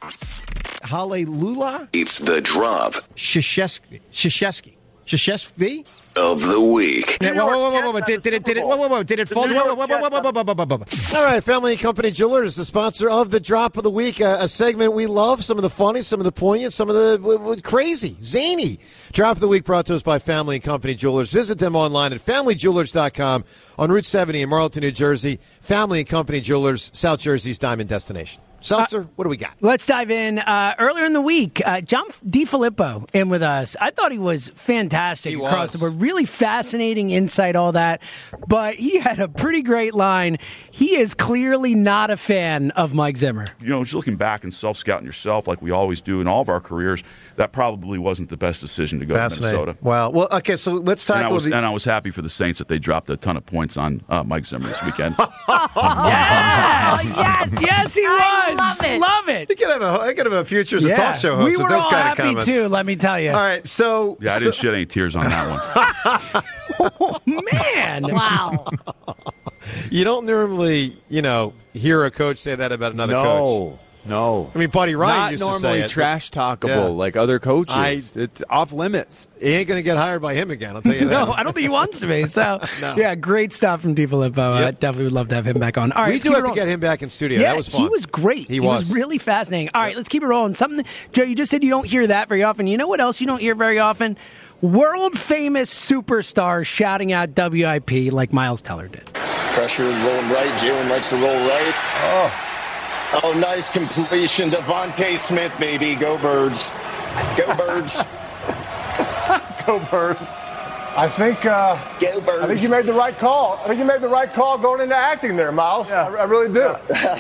Hallelujah? It's the drop Krzyzewski of the week. Whoa. Did it fall? Whoa. All right, Family and Company Jewelers, the sponsor of the Drop of the Week, a segment we love, some of the funny, some of the poignant, some of the crazy, zany. Drop of the Week brought to us by Family and Company Jewelers. Visit them online at familyjewelers.com on Route 70 in Marlton, New Jersey. Family and Company Jewelers, South Jersey's diamond destination. Seltzer, what do we got? Let's dive in. Earlier in the week, John DiFilippo in with us. I thought he was fantastic across the board. Really fascinating insight, all that. But he had a pretty great line. He is clearly not a fan of Mike Zimmer. You know, just looking back and self-scouting yourself like we always do in all of our careers, that probably wasn't the best decision to go to Minnesota. Wow. Well, okay, so let's talk about and I was happy for the Saints that they dropped a ton of points on Mike Zimmer this weekend. Yes, he was. Love it. I could have a future as a talk show host we with were those all kind of happy comments. too, let me tell you. All right, so... Yeah, I didn't shed any tears on that one. Oh, man. Wow. You don't normally, hear a coach say that about another coach. No. I mean, Buddy Ryan Not used to say normally it. trash talkable like other coaches. It's off limits. He ain't going to get hired by him again, I'll tell you that. No, I don't think he wants to be. So, No. Yeah, great stuff from DiFilippo. I definitely would love to have him back on. All right, We do have to get him back in studio. Yeah, That was fun. he was great. He was really fascinating. All right, let's keep it rolling. Something, Joe, you just said you don't hear that very often. You know what else you don't hear very often? World-famous superstars shouting out WIP like Miles Teller did. Pressure rolling right. Jalen likes to roll right. Oh, nice completion. Devontae Smith, baby. Go Birds. Go Birds. Go Birds. Go Birds. I think you made the right call. I think you made the right call going into acting there, Miles. Yeah. I really do.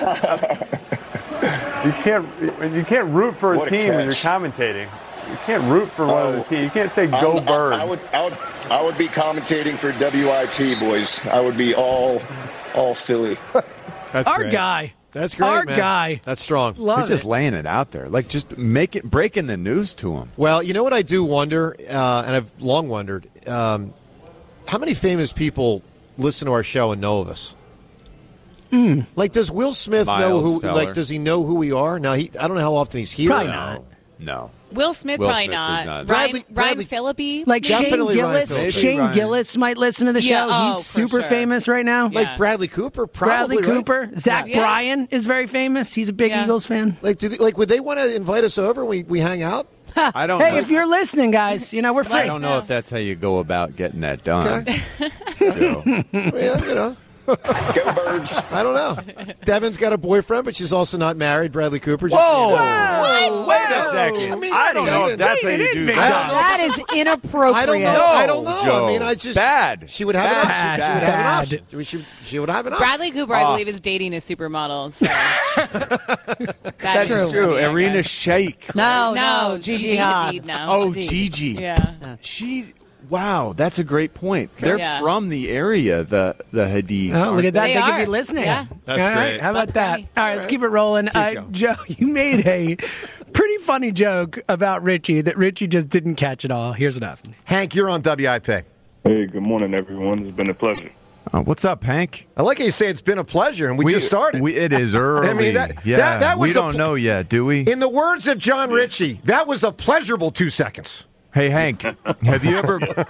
You can't root for a team when you're commentating. You can't root for one of the team. You can't say "Go Birds." I would be commentating for WIP, boys. I would be all Philly. That's Our great. guy. That's great, Our man. guy. That's strong. You're just laying it out there. Like, just breaking the news to him. Well, you know what I do wonder, and I've long wondered, how many famous people listen to our show and know of us? Like, does Will Smith know Miles who? Teller. Like, does he know who we are? Now, I don't know how often he's here. Probably not. No. Will Smith Will probably Smith does not. not. Bradley- Phillippe? Like Shane Definitely Ryan Gillis. Phillippe. Shane Ryan. Gillis might listen to the show. Yeah, He's for super sure. famous right now. Yeah. Like Bradley Cooper, probably. Bradley right? Cooper. Zach Yeah. Bryan is very famous. He's a big Yeah. Eagles fan. Like, would they want to invite us over? And we hang out. I don't Hey, know. if you're listening, guys, we're free. I don't know if that's how you go about getting that done. Okay. So, Yeah, Go Birds. I don't know. Devin's got a boyfriend, but she's also not married. Bradley Cooper. Whoa! Wait a second. I mean, I don't know if that's how Rein it you in, do Big that. John. That is inappropriate. I don't know. I don't know. Joe. I mean, I just Bad. She would have an option. Bad. She would have an Bad. option. She would have an option. Bradley Cooper, I believe, is dating a supermodel. So. That's true. Yeah, Arena guys. Shayk. No, Gigi Hadid Hadid now. Oh, Gigi. Yeah. Wow, that's a great point. They're Yeah. from the area, the Hadids. Oh, look at that. They They could are. be listening. Yeah. That's All right, great. how about That's that? right. All right, let's keep it rolling. going. Joe, you made a pretty funny joke about Richie that Richie just didn't catch at all. Here's what happened. Hank, you're on WIP. Hey, good morning, everyone. It's been a pleasure. What's up, Hank? I like how you say it's been a pleasure, and we just started. It is early. I mean, that was we don't know yet, do we? In the words of John Ritchie, that was a pleasurable 2 seconds. Hey, Hank, have you ever? You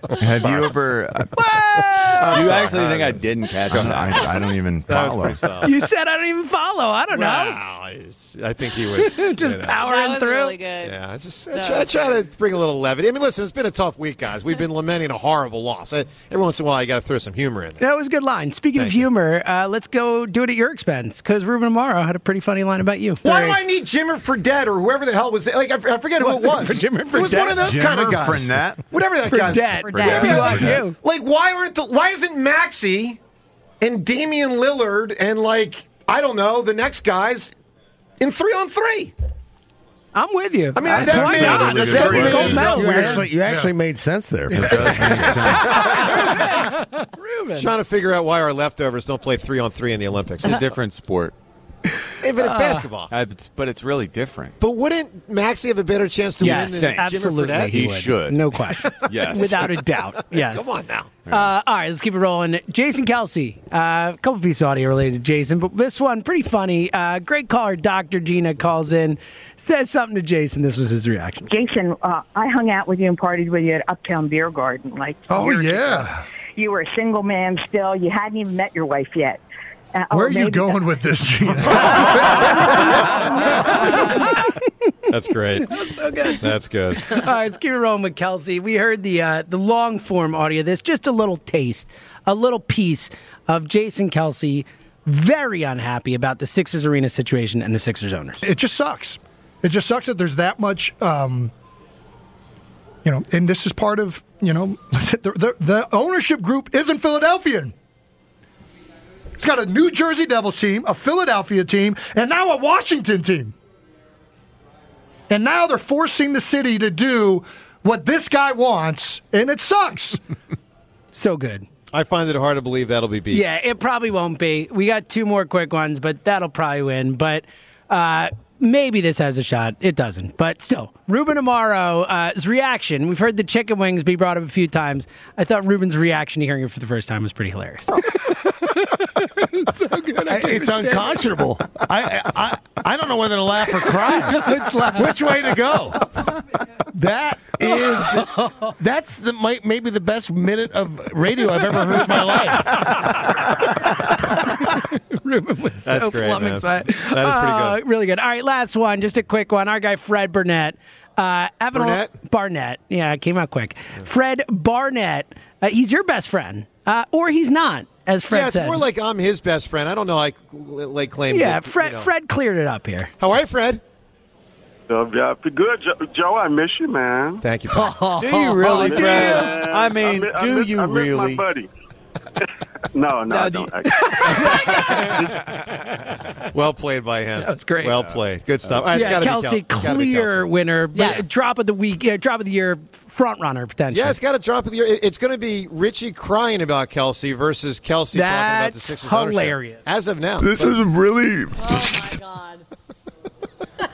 actually think I didn't catch it? I don't even follow. You said I don't even follow. I don't know. Wow, I think he was Just powering That was through. really good. Yeah, I try to bring a little levity. I mean, listen, it's been a tough week, guys. We've been lamenting a horrible loss. Every once in a while, you got to throw some humor in there. That was a good line. Speaking of Thank you. humor, let's go do it at your expense because Ruben Amaro had a pretty funny line about you. Why do I need Jimmer Fredette or whoever the hell was there? Like, I forget who it was. Jimmer It was one of those kind of Jimmer guys. Fredette? Whatever that guy's. Fredette. Whatever You that- like you. Like, why isn't Maxey and Damian Lillard and, like, I don't know, the next guys in 3-on-3? I'm with you. I mean, Why that made- not? that's That's pretty a gold good. medal, man. You actually made sense there. It does make sense. Ruben. Trying to figure out why our leftovers don't play 3-on-3 in the Olympics. It's a different sport. Hey, but it's basketball. But it's really different. But wouldn't Maxey have a better chance to win than absolutely Jimmy Fredette? He should. No question. Yes. Without a doubt. Yes. Come on now. All right, let's keep it rolling. Jason Kelsey, a couple pieces of audio related to Jason, but this one, pretty funny. Great caller, Dr. Gina, calls in, says something to Jason. This was his reaction. Jason, I hung out with you and partied with you at Uptown Beer Garden. Years ago. You were a single man still. You hadn't even met your wife yet. Where are you going with this, Gina? That's great. That's so good. That's good. All right, let's keep it rolling with Kelsey. We heard the long form audio of this, just a little taste, a little piece of Jason Kelsey very unhappy about the Sixers arena situation and the Sixers owners. It just sucks. It just sucks that there's that much, and this is part of, the ownership group isn't Philadelphian. It's got a New Jersey Devils team, a Philadelphia team, and now a Washington team. And now they're forcing the city to do what this guy wants, and it sucks. So good. I find it hard to believe that'll be beat. Yeah, it probably won't be. We got two more quick ones, but that'll probably win. But maybe this has a shot. It doesn't. But still, Ruben Amaro's reaction. We've heard the chicken wings be brought up a few times. I thought Ruben's reaction to hearing it for the first time was pretty hilarious. So good. It's unconscionable. I don't know whether to laugh or cry. Which way to go? That's maybe the best minute of radio I've ever heard in my life. Ruben was so flummoxed by it. That is pretty good. Really good. All right, last one, just a quick one. Our guy Fred Barnett. Barnett. Yeah, it came out quick. Fred Barnett. He's your best friend, or he's not, as Fred said. Yeah, it's more like I'm his best friend. I don't know. I lay claim. Yeah, that, Fred cleared it up here. How are you, Fred? Yeah, good, Joe. I miss you, man. Thank you. Do you really, Fred? I mean, do you really? My buddy. No, I don't. Well played by him. That was great. Well played. Good stuff. All right, yeah, Kelsey, clear winner. Yes. Drop of the week, drop of the year, front runner potentially. Yeah, it's got a drop of the year. It's going to be Richie crying about Kelsey versus Kelsey talking about the Sixers ownership. Hilarious. As of now. This is really... Oh, my God.